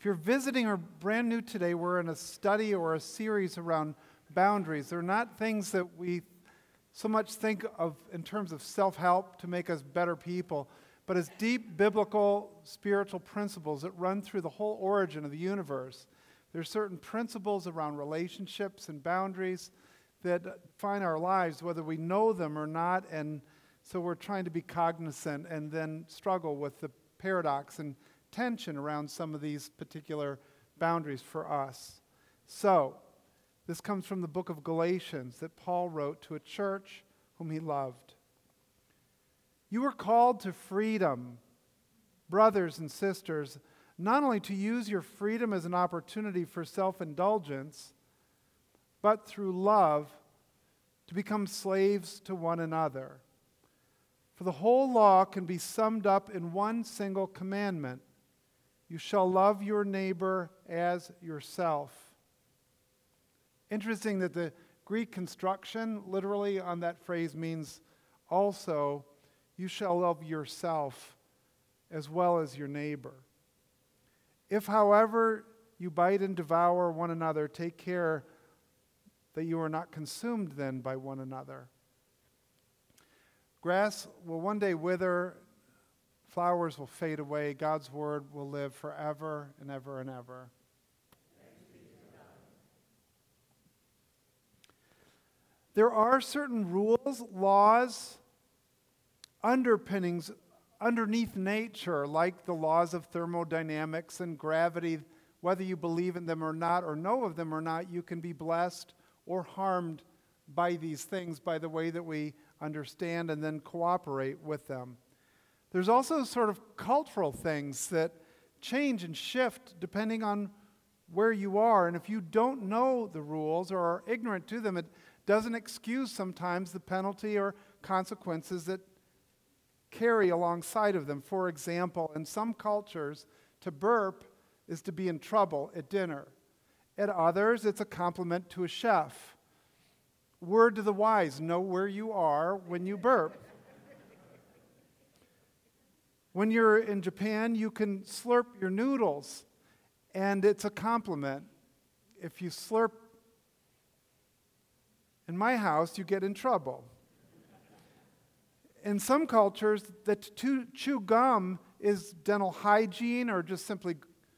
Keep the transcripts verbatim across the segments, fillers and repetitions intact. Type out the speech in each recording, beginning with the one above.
If you're visiting or brand new today, we're in a study or a series around boundaries. They're not things that we so much think of in terms of self-help to make us better people, but as deep biblical spiritual principles that run through the whole origin of the universe. There's certain principles around relationships and boundaries that define our lives, whether we know them or not, and so we're trying to be cognizant and then struggle with the paradox and tension around some of these particular boundaries for us. So, this comes from the book of Galatians that Paul wrote to a church whom he loved. You were called to freedom, brothers and sisters, not only to use your freedom as an opportunity for self-indulgence, but through love to become slaves to one another. For the whole law can be summed up in one single commandment. You shall love your neighbor as yourself. Interesting that the Greek construction literally on that phrase means also, you shall love yourself as well as your neighbor. If, however, you bite and devour one another, take care that you are not consumed then by one another. Grass will one day wither, flowers will fade away, God's word will live forever and ever and ever. There are certain rules, laws, underpinnings underneath nature, like the laws of thermodynamics and gravity. Whether you believe in them or not, or know of them or not, you can be blessed or harmed by these things, by the way that we understand and then cooperate with them. There's also sort of cultural things that change and shift depending on where you are. And if you don't know the rules or are ignorant to them, it doesn't excuse sometimes the penalty or consequences that carry alongside of them. For example, in some cultures, to burp is to be in trouble at dinner. At others, it's a compliment to a chef. Word to the wise, know where you are when you burp. When you're in Japan, you can slurp your noodles, and it's a compliment. If you slurp in my house, you get in trouble. In some cultures, that to chew gum is dental hygiene or just simply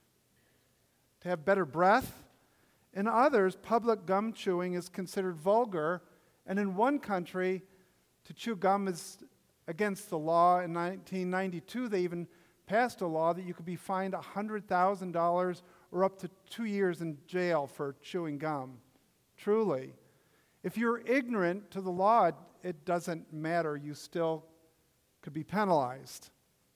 to have better breath. In others, public gum chewing is considered vulgar, and in one country, to chew gum is against the law. In nineteen ninety-two, they even passed a law that you could be fined one hundred thousand dollars or up to two years in jail for chewing gum. Truly. If you're ignorant to the law, it doesn't matter. You still could be penalized.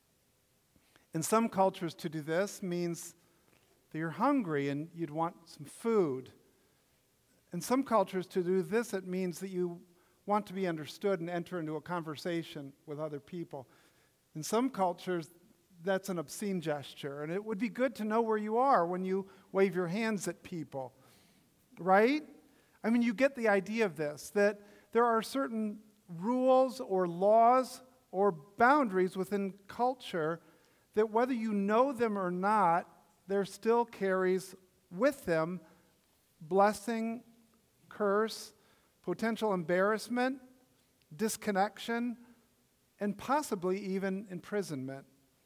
In some cultures, to do this means that you're hungry and you'd want some food. In some cultures, to do this, it means that you want to be understood and enter into a conversation with other people. In some cultures, that's an obscene gesture, and it would be good to know where you are when you wave your hands at people, right? I mean, you get the idea of this, that there are certain rules or laws or boundaries within culture that whether you know them or not, there still carries with them blessing, curse, potential embarrassment, disconnection, and possibly even imprisonment.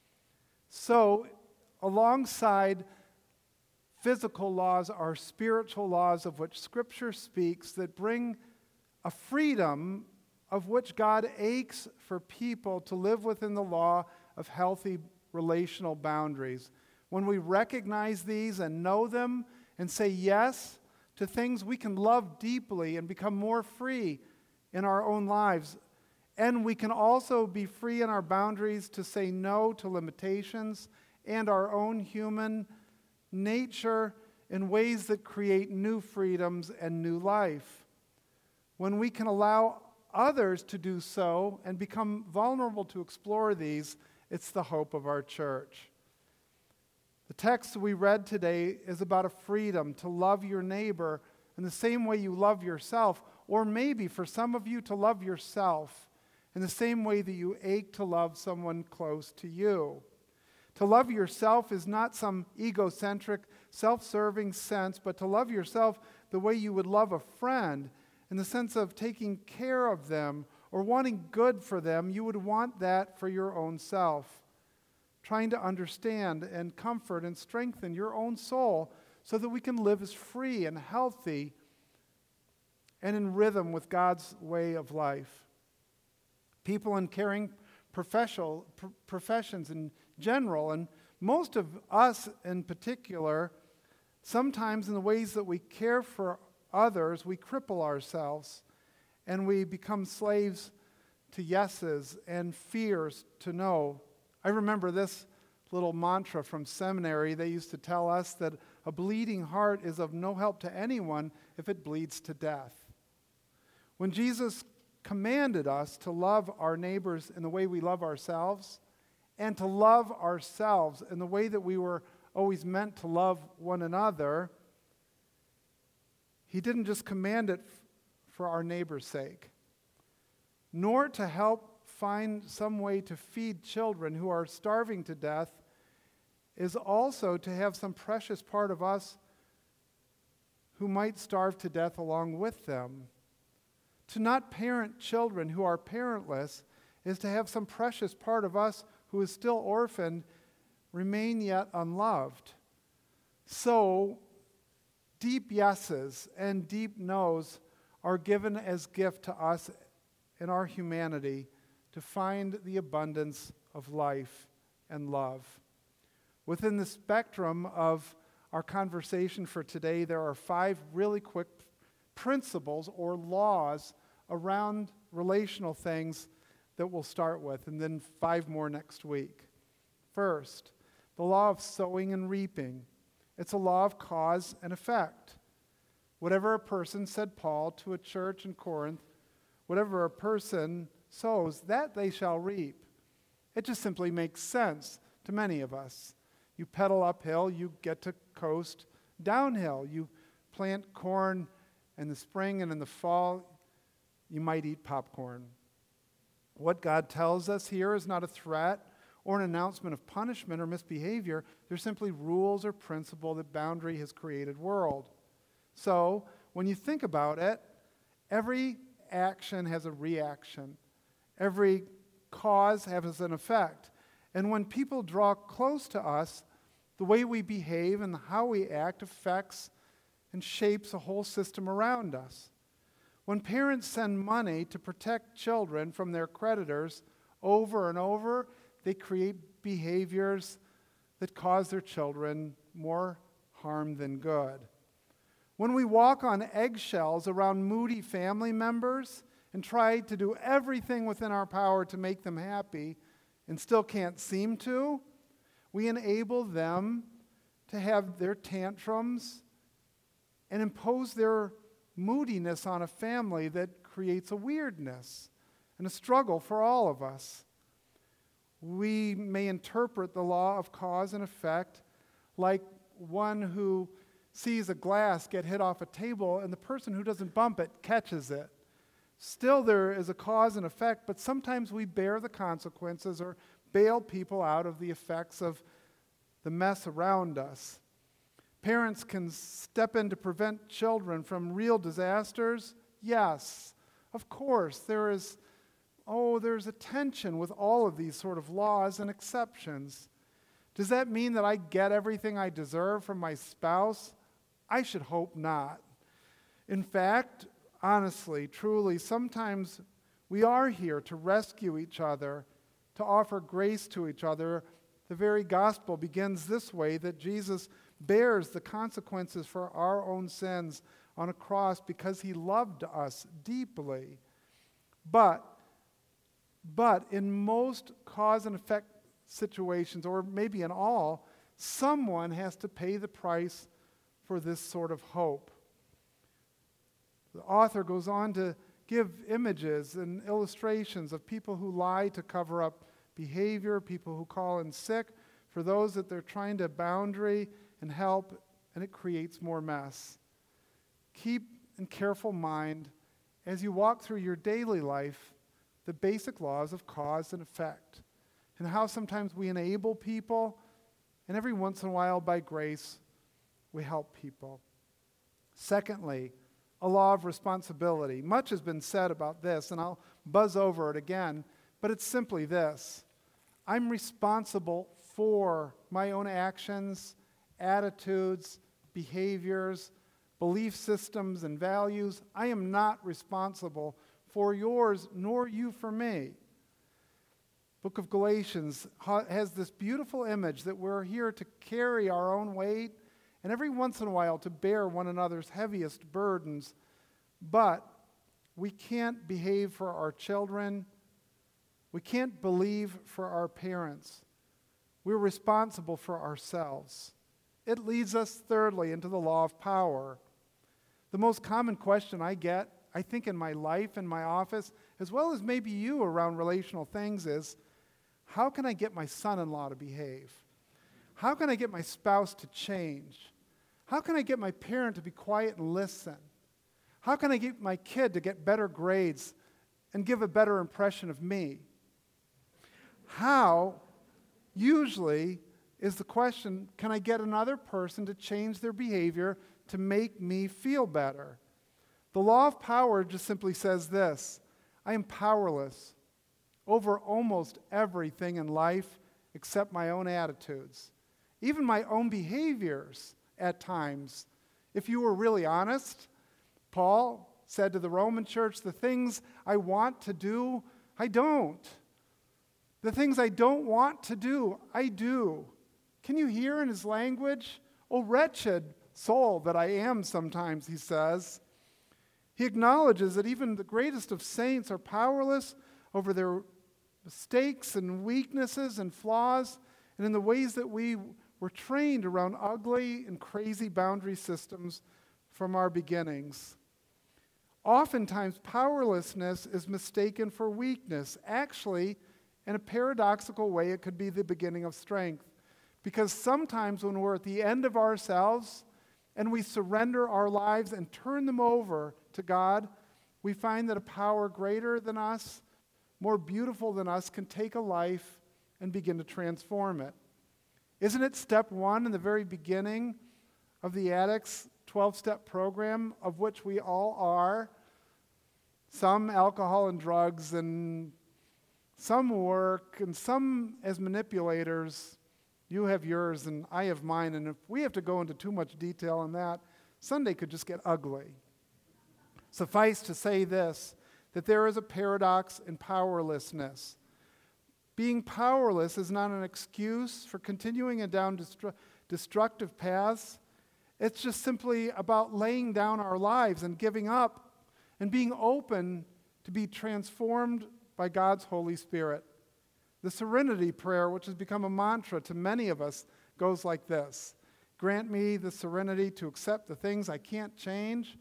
So, alongside physical laws are spiritual laws of which Scripture speaks that bring a freedom of which God aches for people to live within the law of healthy relational boundaries. When we recognize these and know them and say yes to things, we can love deeply and become more free in our own lives. And we can also be free in our boundaries to say no to limitations and our own human nature in ways that create new freedoms and new life. When we can allow others to do so and become vulnerable to explore these, it's the hope of our church. The text we read today is about a freedom to love your neighbor in the same way you love yourself, or maybe for some of you to love yourself in the same way that you ache to love someone close to you. To love yourself is not some egocentric, self-serving sense, but to love yourself the way you would love a friend, in the sense of taking care of them or wanting good for them. You would want that for your own self. Trying to understand and comfort and strengthen your own soul so that we can live as free and healthy and in rhythm with God's way of life. People in caring professional, pr- professions in general, and most of us in particular, sometimes in the ways that we care for others, we cripple ourselves and we become slaves to yeses and fears to no. I remember this little mantra from seminary. They used to tell us that a bleeding heart is of no help to anyone if it bleeds to death. When Jesus commanded us to love our neighbors in the way we love ourselves, and to love ourselves in the way that we were always meant to love one another, he didn't just command it f- for our neighbor's sake, nor to help find some way to feed children who are starving to death, is also to have some precious part of us who might starve to death along with them. To not parent children who are parentless is to have some precious part of us who is still orphaned remain yet unloved. So, deep yeses and deep nos are given as gift to us in our humanity to find the abundance of life and love. Within the spectrum of our conversation for today, there are five really quick principles or laws around relational things that we'll start with, and then five more next week. First, the law of sowing and reaping. It's a law of cause and effect. Whatever a person, said Paul to a church in Corinth, whatever a person sows, that they shall reap. It just simply makes sense to many of us. You pedal uphill, you get to coast downhill. You plant corn in the spring, and in the fall, you might eat popcorn. What God tells us here is not a threat or an announcement of punishment or misbehavior. They're simply rules or principle that boundary has created world. So, when you think about it, every action has a reaction. Every cause has an effect. And when people draw close to us, the way we behave and how we act affects and shapes a whole system around us. When parents send money to protect children from their creditors over and over, they create behaviors that cause their children more harm than good. When we walk on eggshells around moody family members and try to do everything within our power to make them happy and still can't seem to, we enable them to have their tantrums and impose their moodiness on a family that creates a weirdness and a struggle for all of us. We may interpret the law of cause and effect like one who sees a glass get hit off a table and the person who doesn't bump it catches it. Still, there is a cause and effect, but sometimes we bear the consequences or bail people out of the effects of the mess around us. Parents can step in to prevent children from real disasters. Yes, of course, there is, oh, there's a tension with all of these sort of laws and exceptions. Does that mean that I get everything I deserve from my spouse? I should hope not. In fact, honestly, truly, sometimes we are here to rescue each other, to offer grace to each other. The very gospel begins this way, that Jesus bears the consequences for our own sins on a cross because he loved us deeply. But, but in most cause and effect situations, or maybe in all, someone has to pay the price for this sort of hope. The author goes on to give images and illustrations of people who lie to cover up behavior, people who call in sick, for those that they're trying to boundary and help, and it creates more mess. Keep in careful mind, as you walk through your daily life, the basic laws of cause and effect, and how sometimes we enable people And every once in a while, by grace, we help people. Secondly, a law of responsibility. Much has been said about this, and I'll buzz over it again, but it's simply this. I'm responsible for my own actions, attitudes, behaviors, belief systems, and values. I am not responsible for yours, nor you for me. Book of Galatians has this beautiful image that we're here to carry our own weight and every once in a while to bear one another's heaviest burdens, but we can't behave for our children. We can't believe for our parents. We're responsible for ourselves. It leads us, thirdly, into the law of power. The most common question I get, I think in my life, in my office, as well as maybe you around relational things is, how can I get my son-in-law to behave? How can I get my spouse to change? How can I get my parent to be quiet and listen? How can I get my kid to get better grades and give a better impression of me? How, usually, is the question, can I get another person to change their behavior to make me feel better? The law of power just simply says this: I am powerless over almost everything in life except my own attitudes, even my own behaviors at times. If you were really honest, Paul said to the Roman church, the things I want to do, I don't. The things I don't want to do, I do. Can you hear in his language? Oh, wretched soul that I am sometimes, he says. He acknowledges that even the greatest of saints are powerless over their mistakes and weaknesses and flaws, and in the ways that we were trained around ugly and crazy boundary systems from our beginnings. Oftentimes, powerlessness is mistaken for weakness. Actually, in a paradoxical way, it could be the beginning of strength. Because sometimes when we're at the end of ourselves and we surrender our lives and turn them over to God, we find that a power greater than us, more beautiful than us, can take a life and begin to transform it. Isn't it step one in the very beginning of the Addicts twelve-step program, of which we all are? Some alcohol and drugs, and some work, and some as manipulators. You have yours, and I have mine, and if we have to go into too much detail on that, Sunday could just get ugly. Suffice to say this, that there is a paradox in powerlessness. Being powerless is not an excuse for continuing down destru- destructive paths. It's just simply about laying down our lives and giving up and being open to be transformed by God's Holy Spirit. The serenity prayer, which has become a mantra to many of us, goes like this: grant me the serenity to accept the things I can't change,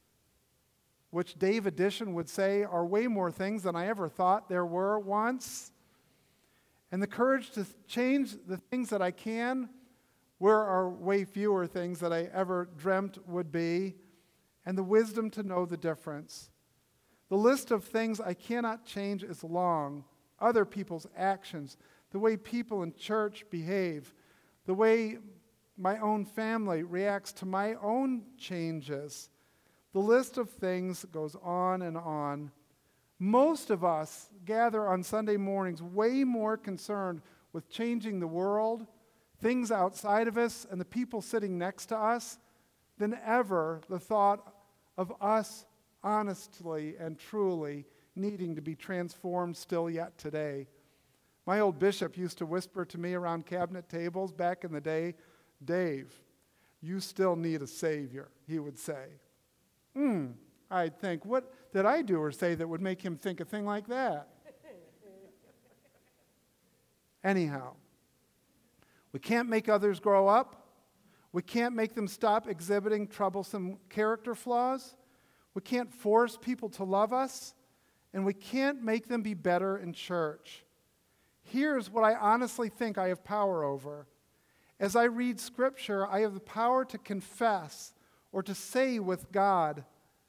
which Dave Addition would say are way more things than I ever thought there were once, and the courage to change the things that I can, where are way fewer things that I ever dreamt would be, and the wisdom to know the difference. The list of things I cannot change is long. Other people's actions, the way people in church behave, the way my own family reacts to my own changes. The list of things goes on and on. Most of us gather on Sunday mornings way more concerned with changing the world, things outside of us, and the people sitting next to us than ever the thought of us honestly and truly needing to be transformed still yet today. My old bishop used to whisper to me around cabinet tables back in the day, Dave, you still need a Savior, he would say. Hmm, I'd think, what did I do or say that would make him think a thing like that? Anyhow, we can't make others grow up. We can't make them stop exhibiting troublesome character flaws. We can't force people to love us. And we can't make them be better in church. Here's what I honestly think I have power over. As I read Scripture, I have the power to confess or to say with God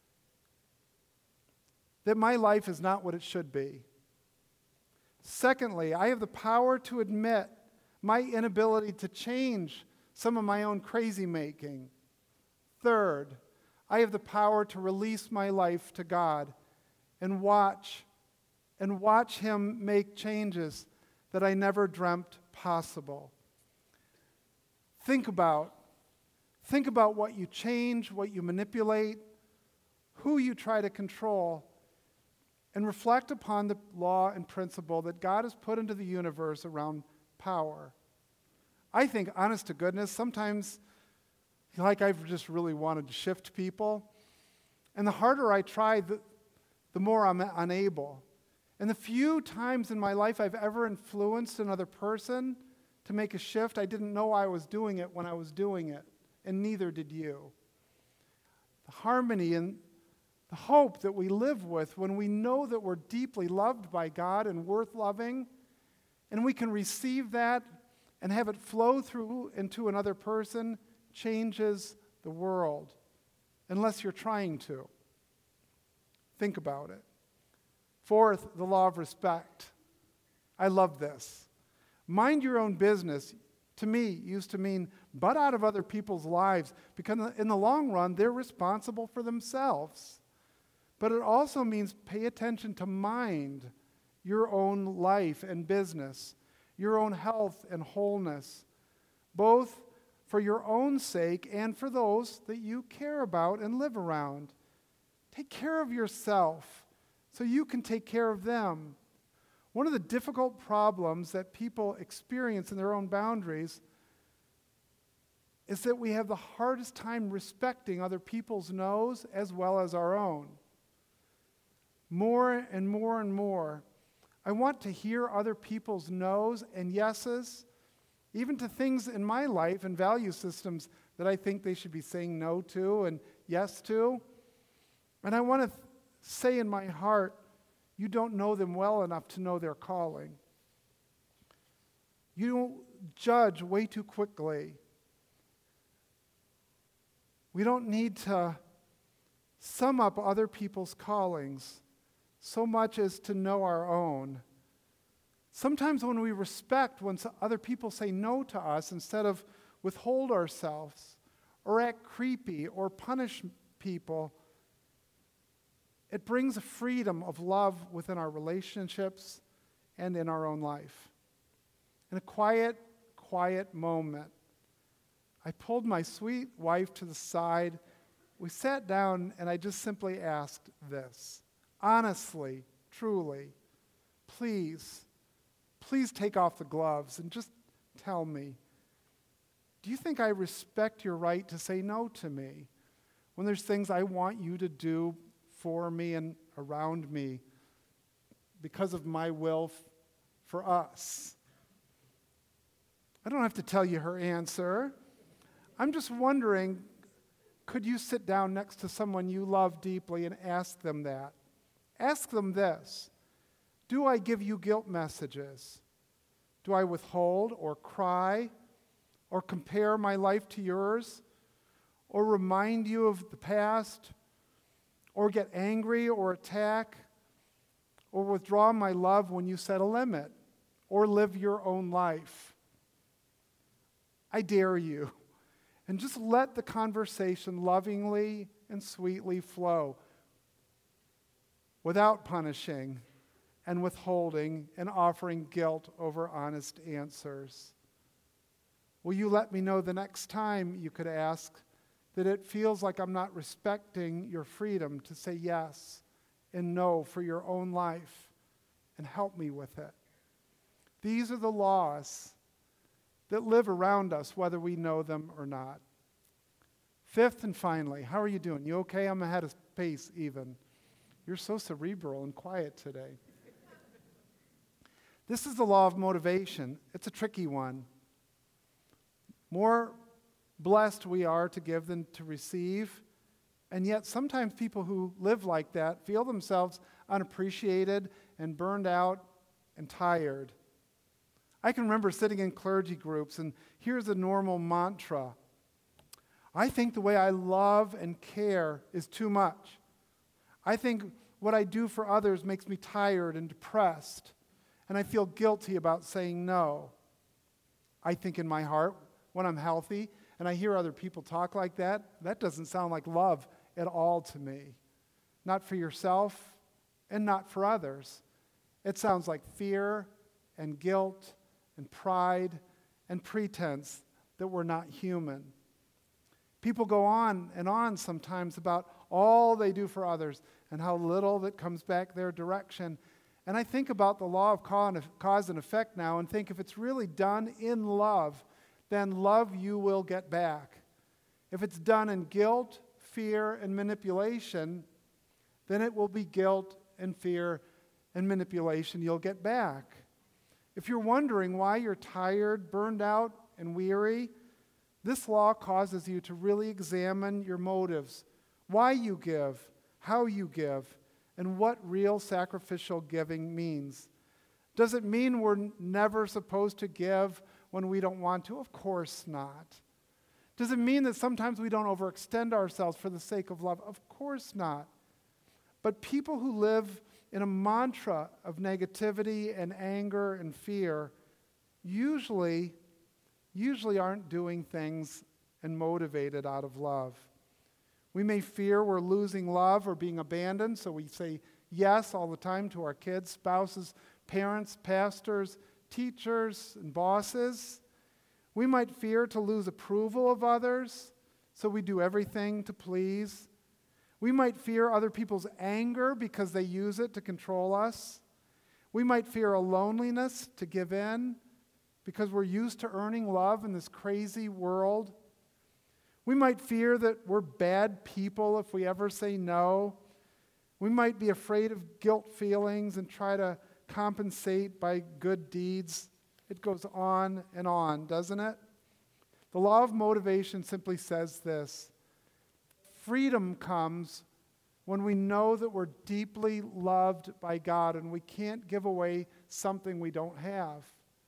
that my life is not what it should be. Secondly, I have the power to admit my inability to change some of my own crazy making. Third, I have the power to release my life to God and watch and watch Him make changes that I never dreamt possible. Think about, think about what you change, what you manipulate, who you try to control, and reflect upon the law and principle that God has put into the universe around power. I think, honest to goodness, sometimes like I've just really wanted to shift people, and the harder I try, the, the more I'm unable. And the few times in my life I've ever influenced another person to make a shift, I didn't know I was doing it when I was doing it, and neither did you. The harmony and the hope that we live with when we know that we're deeply loved by God and worth loving, and we can receive that and have it flow through into another person, changes the world, unless you're trying to. Think about it. Fourth, the law of respect. I love this. Mind your own business, to me, used to mean butt out of other people's lives, because in the long run, they're responsible for themselves. But it also means pay attention to mind your own life and business, your own health and wholeness, both for your own sake and for those that you care about and live around. Take care of yourself so you can take care of them. One of the difficult problems that people experience in their own boundaries is that we have the hardest time respecting other people's no's as well as our own. More and more and more, I want to hear other people's no's and yeses, even to things in my life and value systems that I think they should be saying no to and yes to. And I want to th- say in my heart, you don't know them well enough to know their calling. You don't judge way too quickly. We don't need to sum up other people's callings so much as to know our own. Sometimes when we respect when other people say no to us instead of withhold ourselves or act creepy or punish people, it brings a freedom of love within our relationships and in our own life. In a quiet, quiet moment, I pulled my sweet wife to the side. We sat down and I just simply asked this. Honestly, truly, please, please take off the gloves and just tell me, do you think I respect your right to say no to me when there's things I want you to do for me and around me because of my will f- for us? I don't have to tell you her answer. I'm just wondering, could you sit down next to someone you love deeply and ask them that? Ask them this. Do I give you guilt messages? Do I withhold or cry or compare my life to yours or remind you of the past or get angry or attack or withdraw my love when you set a limit or live your own life? I dare you. And just let the conversation lovingly and sweetly flow without punishing and withholding and offering guilt over honest answers. Will you let me know the next time you could ask that it feels like I'm not respecting your freedom to say yes and no for your own life, and help me with it? These are the laws that live around us, whether we know them or not. Fifth and finally, how are you doing? You okay? I'm ahead of pace even. You're so cerebral and quiet today. This is the law of motivation. It's a tricky one. More blessed we are to give than to receive, and yet sometimes people who live like that feel themselves unappreciated and burned out and tired. I can remember sitting in clergy groups, and here's a normal mantra. I think the way I love and care is too much. I think what I do for others makes me tired and depressed, and I feel guilty about saying no. I think in my heart when I'm healthy, and I hear other people talk like that, that doesn't sound like love at all to me. Not for yourself and not for others. It sounds like fear and guilt and pride and pretense that we're not human. People go on and on sometimes about all they do for others and how little that comes back their direction. And I think about the law of cause and effect now and think if it's really done in love, then love you will get back. If it's done in guilt, fear, and manipulation, then it will be guilt and fear and manipulation you'll get back. If you're wondering why you're tired, burned out, and weary, this law causes you to really examine your motives, why you give, how you give, and what real sacrificial giving means. Does it mean we're never supposed to give when we don't want to? Of course not. Does it mean that sometimes we don't overextend ourselves for the sake of love? Of course not. But people who live in a mantra of negativity and anger and fear usually, usually aren't doing things and motivated out of love. We may fear we're losing love or being abandoned, so we say yes all the time to our kids, spouses, parents, pastors, teachers, and bosses. We might fear to lose approval of others, so we do everything to please. We might fear other people's anger because they use it to control us. We might fear a loneliness to give in because we're used to earning love in this crazy world. We might fear that we're bad people if we ever say no. We might be afraid of guilt feelings and try to compensate by good deeds. It goes on and on, doesn't it? The law of motivation simply says this: freedom comes when we know that we're deeply loved by God and we can't give away something we don't have.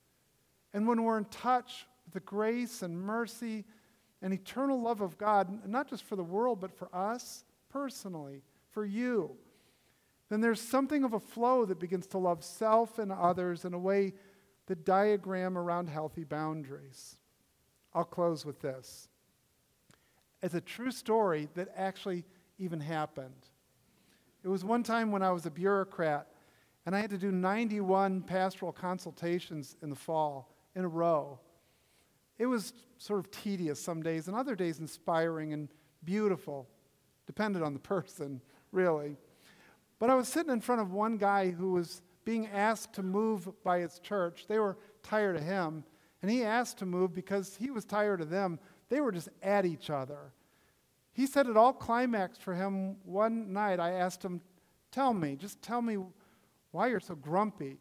And when we're in touch with the grace and mercy and eternal love of God, not just for the world, but for us personally, for you, then there's something of a flow that begins to love self and others in a way that diagram around healthy boundaries. I'll close with this. It's a true story that actually even happened. It was one time when I was a bureaucrat, and I had to do ninety-one pastoral consultations in the fall in a row. It was sort of tedious some days, and other days inspiring and beautiful. Depended on the person, really. But I was sitting in front of one guy who was being asked to move by his church. They were tired of him, and he asked to move because he was tired of them. They were just at each other. He said it all climaxed for him one night. I asked him, tell me, just tell me why you're so grumpy.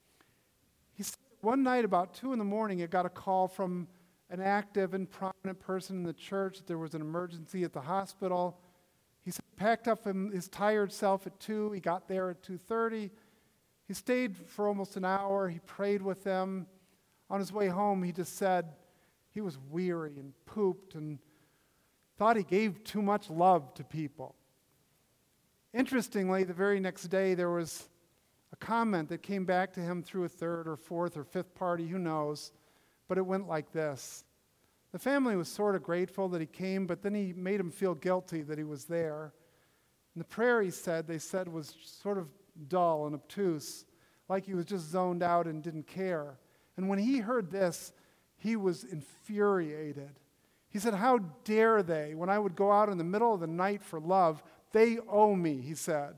He said one night about two in the morning, he got a call from an active and prominent person in the church. There was an emergency at the hospital. He said, packed up his tired self at two. He got there at two thirty. He stayed for almost an hour. He prayed with them. On his way home, he just said he was weary and pooped and thought he gave too much love to people. Interestingly, the very next day, there was a comment that came back to him through a third or fourth or fifth party, who knows, but it went like this. The family was sort of grateful that he came, but then he made him feel guilty that he was there. And the prayer he said, they said, was sort of dull and obtuse, like he was just zoned out and didn't care. And when he heard this, he was infuriated. He said, how dare they, when I would go out in the middle of the night for love, they owe me, he said.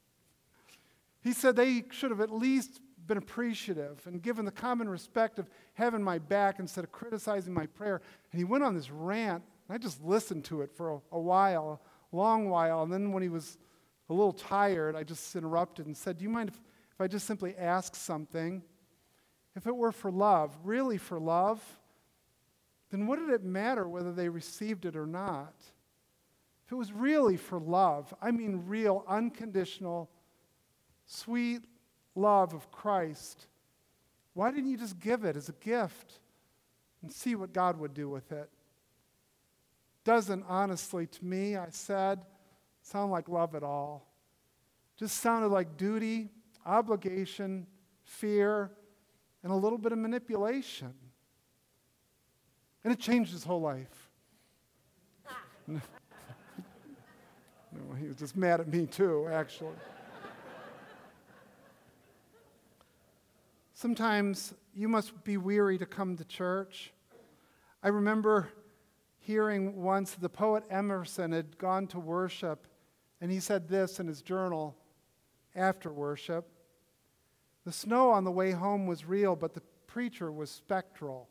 He said they should have at least been appreciative and given the common respect of having my back instead of criticizing my prayer. And he went on this rant, and I just listened to it for a, a while, a long while, and then when he was a little tired, I just interrupted and said, do you mind if, if I just simply ask something? If it were for love, really for love, then what did it matter whether they received it or not? If it was really for love, I mean real, unconditional, sweet love of Christ, why didn't you just give it as a gift and see what God would do with it? Doesn't, honestly, to me, I said, sound like love at all. Just sounded like duty, obligation, fear, and a little bit of manipulation. And it changed his whole life. No, he was just mad at me too, actually. Sometimes you must be weary to come to church. I remember hearing once the poet Emerson had gone to worship, and he said this in his journal after worship. The snow on the way home was real, but the preacher was spectral,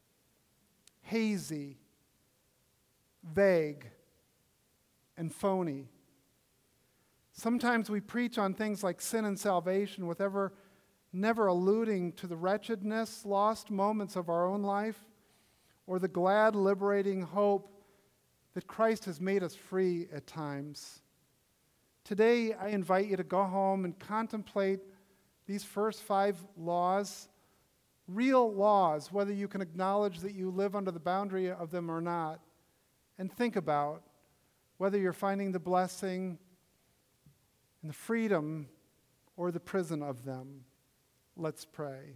hazy, vague, and phony. Sometimes we preach on things like sin and salvation with ever, never alluding to the wretchedness, lost moments of our own life, or the glad, liberating hope that Christ has made us free at times. Today, I invite you to go home and contemplate these first five laws, real laws, whether you can acknowledge that you live under the boundary of them or not, and think about whether you're finding the blessing and the freedom or the prison of them. Let's pray.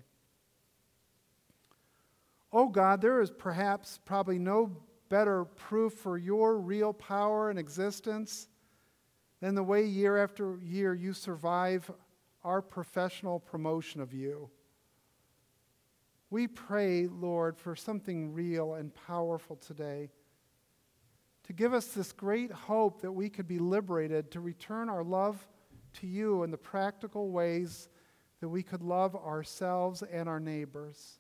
Oh God, there is perhaps probably no better proof for your real power and existence than the way year after year you survive our professional promotion of you. We pray, Lord, for something real and powerful today, to give us this great hope that we could be liberated to return our love to you in the practical ways that we could love ourselves and our neighbors.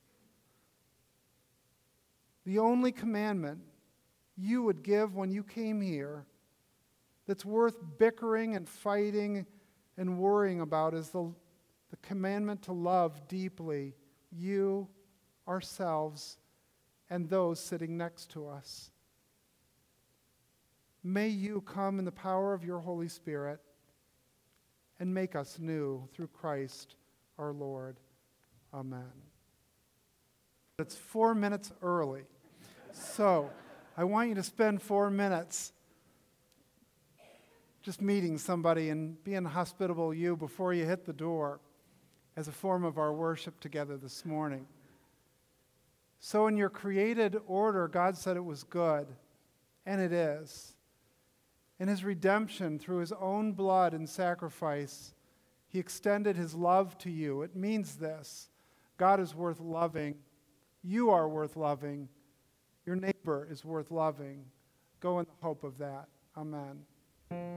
The only commandment you would give when you came here that's worth bickering and fighting and worrying about is the, the commandment to love deeply you, ourselves, and those sitting next to us. May you come in the power of your Holy Spirit and make us new through Christ our Lord. Amen. It's four minutes early. So I want you to spend four minutes just meeting somebody and being hospitable you before you hit the door as a form of our worship together this morning. So in your created order, God said it was good, and it is. In his redemption through his own blood and sacrifice, he extended his love to you. It means this: God is worth loving. You are worth loving. Your neighbor is worth loving. Go in the hope of that. Amen.